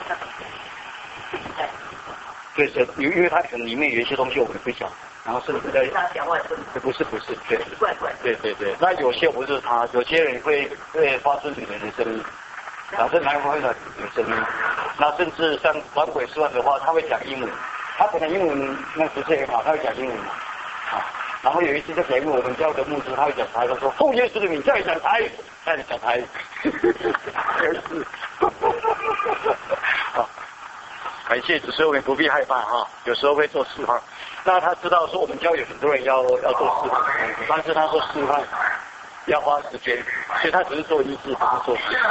对，是，因为它可能里面有一些东西我们不晓，然后甚至在不是，对，对，那有些不是他，有些人会发出女人的声音，然后男人会有声音，那甚至像玩鬼说的话，他会讲英文，他可能英文那不是很好，他会讲英文嘛，啊，然后有一次在节目我们教的牧师，他会讲台语，他说奉耶稣的名叫你讲台语，叫你讲台语，有一次，好。感谢主，所以我们不必害怕哈。有时候会做示范，那他知道说我们教有很多人要做示范，但是他说示范要花时间，所以他只是做医治，不是做示范。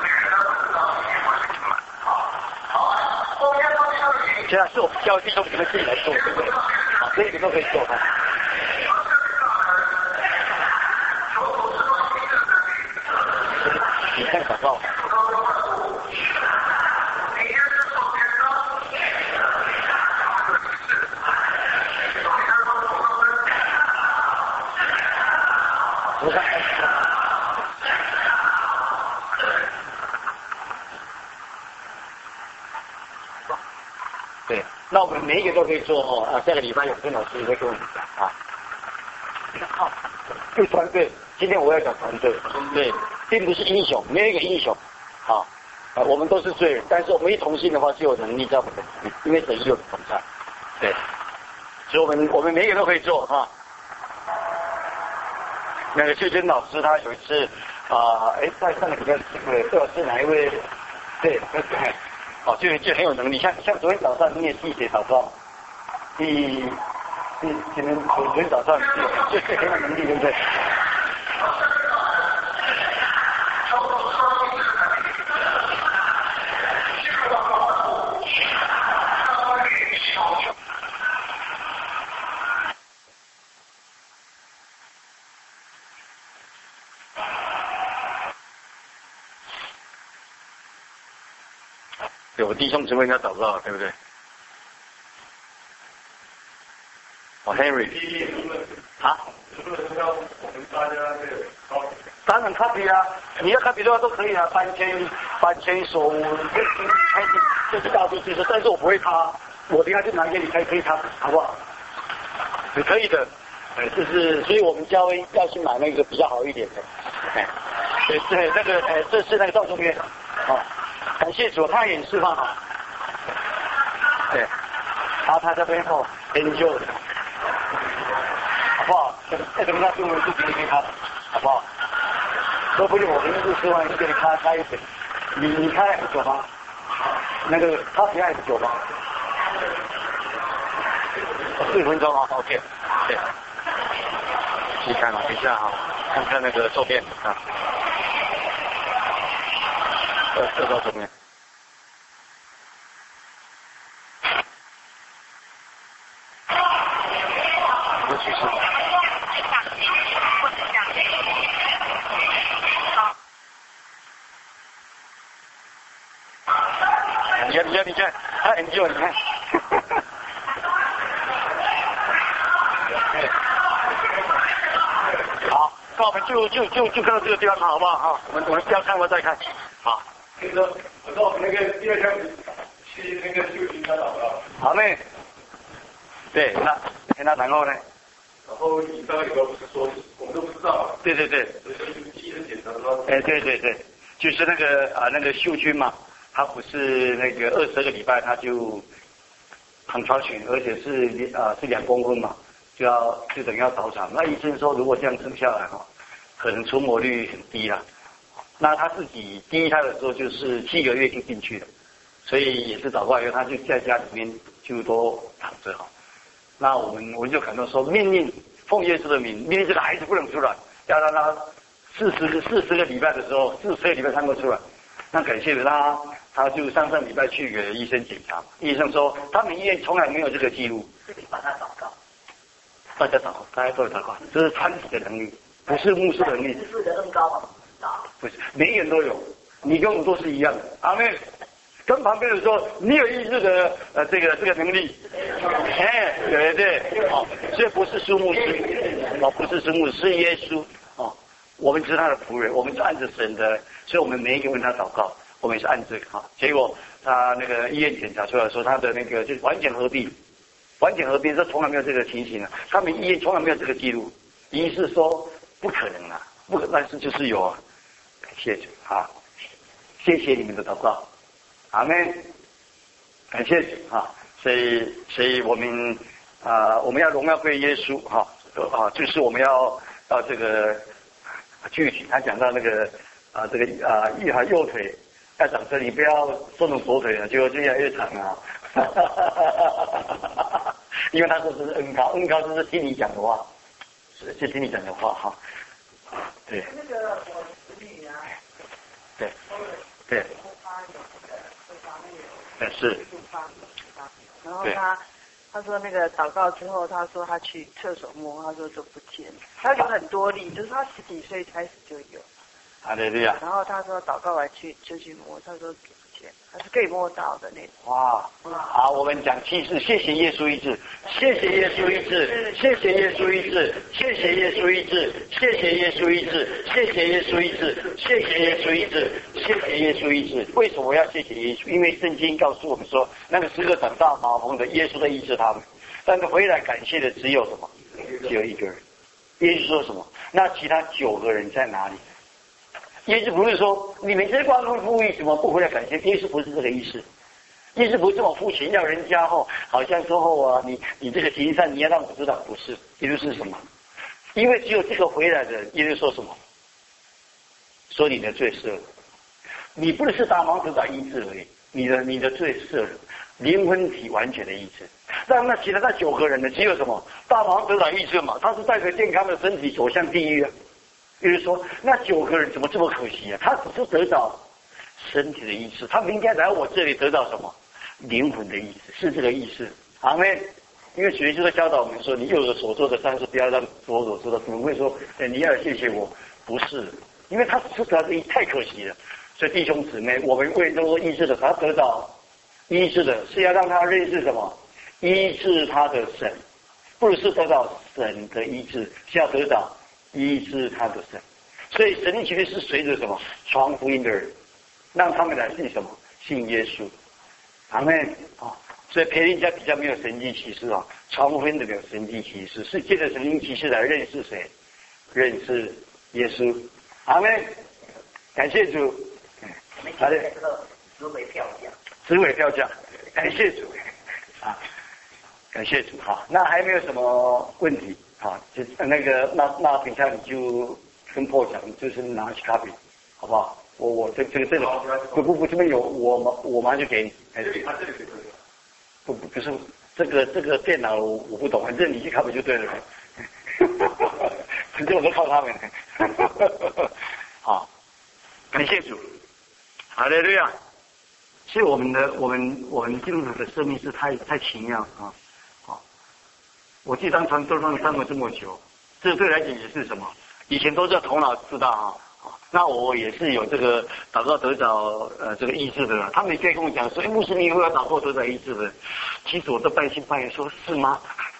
现在是我们教弟兄姊妹自己来做，对不对？啊，这一点都可以做哈。你看祷告。对，那我们每一个都可以做哦啊！下个礼拜有跟老师会跟我们讲啊。对团队，今天我要讲团队，对，并不是英雄，没有一个英雄，啊，我们都是罪人，但是我们一同心的话，就有能力在我们的里面，因为神有同在，对，所以我们每一个都可以做哈。那个秀娟老师他有一次在上个礼拜不知道是哪一位，对，哦，就很有能力，像昨天早上你也记写祷告，昨天早上就是很有能力，对不对？有弟兄姊妹要祷告，对不对？哦 ，Henry， 啊？当然 copy 啊，你要 copy 的话都可以啊，版权所无，这是大数据说，但是我不会插，我等下就拿给你可以插，好不好？你可以的，就是所以我们教会要去买那个比较好一点的，对，那个这是那个赵中约，哦。感谢主，他也示范好，对，然后他在背后研究的，好不好？再等他中文就给你看，好不好？说不定我们是示范就给你开一点，你开9吗？那个他开9吗？4分钟啊 ，OK， 对，你看啊，等一下哈，看看那个照片啊。这到这边，我去试。你看，他很久，你看。好，那我们就看到这个地方，好不好？好，我们不要看过再看，好。我说那个第2天去那个秀琴他找到。好嘞。对，那然后呢？然后你刚刚有个不是说我们都不知道。对。第一次检查说。对，就是那个秀君嘛，他不是那个22个礼拜他就contraction，而且是2公分嘛，就等于要早产。那医生说如果这样生下来哈，可能出没率很低了。那他自己第一胎的时候就是7个月就进去了，所以也是祷告以后，他就在家里面就都躺着哈。那我们就可能说命令奉耶稣的名，命令这个孩子不能出来，要让他40个礼拜的时候，40个礼拜才能出来。那感谢他就上礼拜去给医生检查，医生说他们医院从来没有这个记录。 这里帮他祷告， 大家祷告，大家都有祷告，这是穿体的能力，不是牧师的能力。 师傅的恩膏啊。 不是，每一个人都有，你跟我们都是一样的。阿妹， 跟旁边人说，你有医治的这个能力。哎，对对，哦，所以不是苏牧师，哦，不是苏牧师，是耶稣。哦，我们是他的仆人，我们是按着神的，所以我们每一个问他祷告，我们也是按这个哈。结果他那个医院检查出来说，他的那个就是完全合并，这从来没有这个情形啊，他们医院从来没有这个记录。医师说不可能啊，不可，但是就是有啊。感谢主啊，谢谢你们的祷告，阿们，感谢主啊。所以我们我们要荣耀归耶稣哈就是我们要这个具体，他讲到那个右腿要长身，你不要做成左腿了，结果就越来越长啊。因为他说这是恩高就是听你讲的话，是听你讲的话哈。对。 那个我侄女啊。 对。对。是。 然后他说那个祷告之后，他说他去厕所摸，他说就不见了。他有很多例，就是他10几岁开始就有。 哈利路亚。 然后他说祷告完就去摸，他说不见，他是可以摸到的那种。 哇，好，我们讲启示，谢谢耶稣医治，谢谢耶稣医治，谢谢耶稣医治，谢谢耶稣医治，谢谢耶稣医治，谢谢耶稣医治，谢谢耶稣医治，谢谢耶稣医治。为什么我要谢谢耶稣？因为圣经告诉我们说，那个10个长大麻风的，耶稣在医治他们，但是回来感谢的只有什么？只有1个人。耶稣说什么？那其他9个人在哪里？耶稣不是说你们这光荣富裕怎么不回来感谢？耶稣不是这个意思。耶稣不是这么肤浅，要人家好像说你这个行善你要让我知道，不是。耶稣是什么？因为只有这个回来的，耶稣说什么？说你的罪赦了。你不是大盲得到医治而已，你的罪赦了，灵魂体完全的医治。那其他那9个人呢？只有什么？大盲得到医治嘛，他是带着健康的身体走向地狱啊。就是说，那9个人怎么这么可惜啊？他只是得到身体的医治，他们应该来我这里得到什么？灵魂的医治，是这个意思。阿们。因为主耶稣在教导我们说，你右手所做的善事，不要让左手做的。怎么会说，你要谢谢我？不是，因为他只是得到太可惜了。所以弟兄姊妹，我们为这个医治的，他得到医治的是要让他认识什么？医治他的神，不是得到神的医治，是要得到医治他的神。所以神其实是随着什么传福音的人，让他们来信什么？信耶稣。阿们啊！所以培灵家比较没有神迹奇事啊，传福音的没有神迹奇事，是借着神迹奇事来认识谁？认识耶稣。阿们！感谢主。 好的。这个职位票价。 职位票价，感谢主啊！感谢主哈。那还没有什么问题啊？就那个那等一下你就跟破讲，就是拿去咖啡，好不好？我这个不这边有我马上就给你。哎，对，他这里可以。不是这个电脑我不懂，反正你去咖啡就对了。反正我都靠他们。好，感谢主，哈利路亚。所以我们基督徒的生命是太奇妙啊！好，我这张传都上了这么久，这对来讲也是什么？以前都是头脑知道啊。那我也是有这个祷告得着这个医治的了。他们也可以跟我讲说，牧师你以后要祷告得着医治的。其实我都半信半疑说，是吗？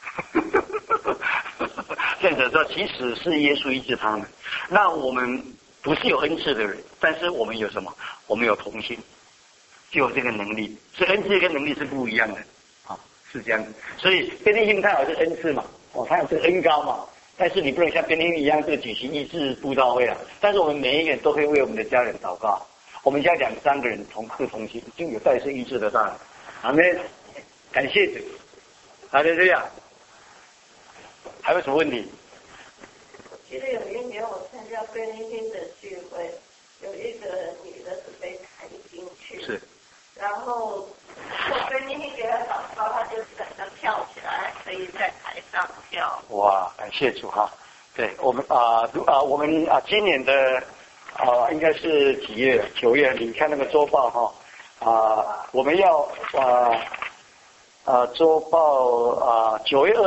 这样子知道，其实是耶稣医治他们。那我们不是有恩赐的人，但是我们有什么？我们有同心，就有这个能力。所以恩赐跟能力是不一样的啊，是这样子。所以便利性他有这恩赐嘛，他有这个恩高嘛。但是你不能像便利一样这个举行医治布道会啊！但是我们每一个人都会为我们的家人祷告。我们家2、3个人同心，就有再次医治的大人。阿们，感谢主。好的，这样。还有什么问题？ 记得有一年我参加便利性的聚会，有一个女的是被抬进去， 是， 然后我便利性给她祷告，她就整个跳起来，可以在台上跳。 哇，感谢主哈！对我们我们今年的应该是几月？9月，你看那个周报哈我们要周报9月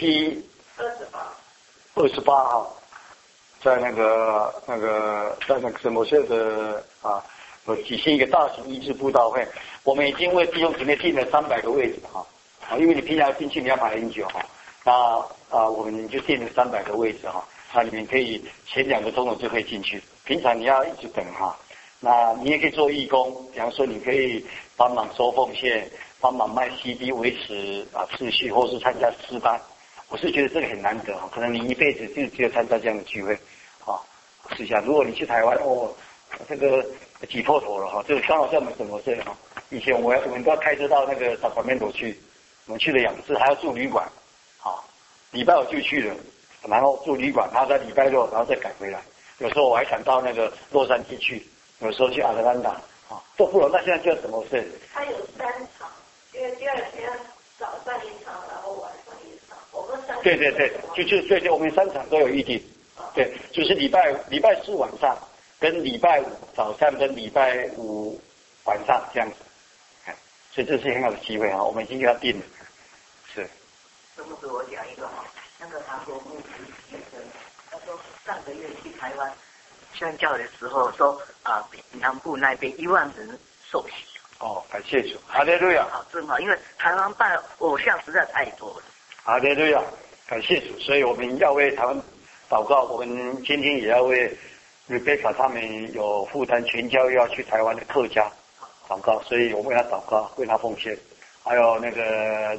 28号，在那个在那个什么社的有举行一个大型医治布道会。 我们已经为弟兄姊妹订了300个位置哈，因为你平常进去你要排很久哈，那我们就订了300个位置哈，那你们可以前2个钟头就可以进去，平常你要一直等哈。那你也可以做义工，比方说你可以帮忙收奉献，帮忙卖 CD 维持秩序，或是参加诗班。我是觉得这个很难得，可能你一辈子就只有参加这样的聚会，试一下。如果你去台湾，这个挤破头了哈，这个刚好像我们什么事哈。以前我们都要开车到那个Sacramento去，我们去了2次，还要住旅馆，礼拜5就去了，然后住旅馆，然后在礼拜6然后再赶回来。有时候我还想到那个洛杉矶去。有时候去亚特兰大都不容易。那现在叫什么事？ 它有3场，因为第2天早上1场，然后晚上1场。我们3场。对， 对，我们3场都有预定。对，就是礼拜4晚上，跟礼拜5早上，跟礼拜5晚上这样子。所以这是很好的机会我们已经给他定了。是。 这么给我讲一个那个他说牧师先生，他说上个月去台湾。宣教的时候说南部那边1万人受洗。 感谢主，哈利路亚。 真好，因为台湾办偶像实在太多了。 哈利路亚，感谢主，所以我们要为台湾祷告。我们今天也要为 Rebecca 他们有负担全教要去台湾的客家祷告，所以我们为他祷告，为他奉献。还有那个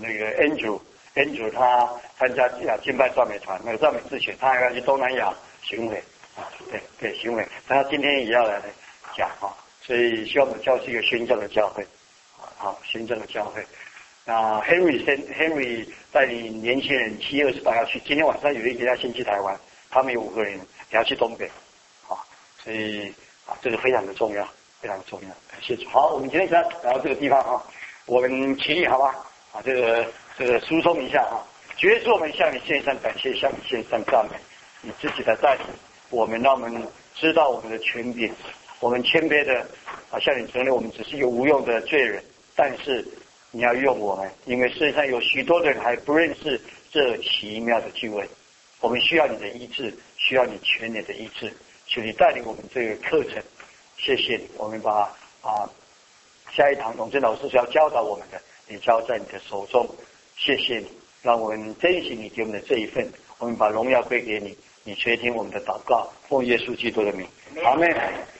Andrew 他参加敬拜赞美团，那个赞美自选，他还要去东南亚巡回。对，行为，他今天也要来讲所以希望我们教是一个宣教的教会，宣教的教会。那 Henry 带领年轻人7月28要去，今天晚上有一个要先去台湾，他们有5个人也要去东北，所以这个非常的重要，非常重要。感谢主。好，我们今天就来到这个地方我们起立好吧？这个疏松一下主耶稣，我们向你献上感谢，向你献上赞美，你自己的带领。让我们知道我们的权柄，我们谦卑的向你承认，我们只是一个无用的罪人，但是你要用我们，因为世界上有许多的人还不认识这奇妙的聚会，我们需要你的医治，需要你全人的医治，求你带领我们这个课程。谢谢你，我们把下一堂董真老师所要教导我们的，你交在你的手中。谢谢你，让我们珍惜你给我们的这一份，我们把荣耀归给你。你垂听我们的祷告，奉耶稣基督的名，阿们。